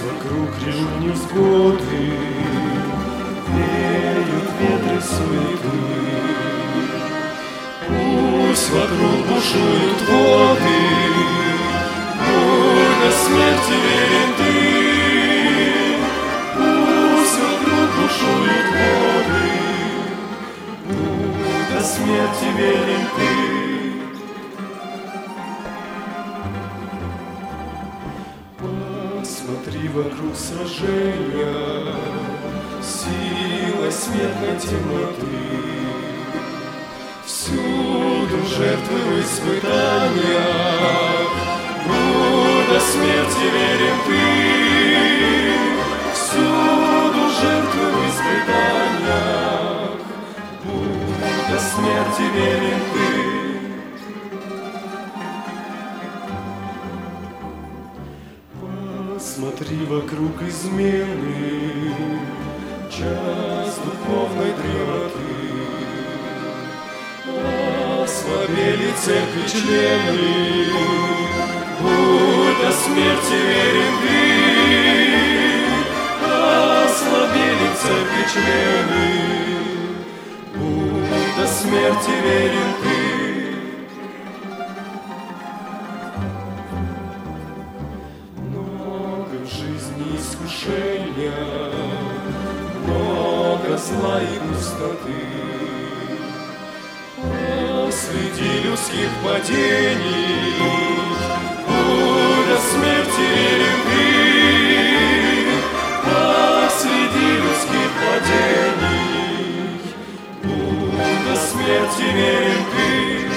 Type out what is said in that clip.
вокруг режут невзгоды, веют ветры суеты. Пусть вокруг бушуют воды, но до смерти верен ты. Пусть вокруг бушуют воды, но до смерти верен ты. Посмотри вокруг сражения, сила смертной темноты. Всюду жертвы в испытаниях, но до смерти верен ты. Всюду жертвы в испытаниях, но до смерти верен ты. Смотри вокруг измены, час духовной дремоты. Ослабели церкви члены, будь до смерти верен ты. Ослабели церкви члены, будь до смерти верен ты. В жизни искушения, много зла и пустоты. Среди людских падений, будь до смерти верен ты. Среди людских падений, будь до смерти верен ты.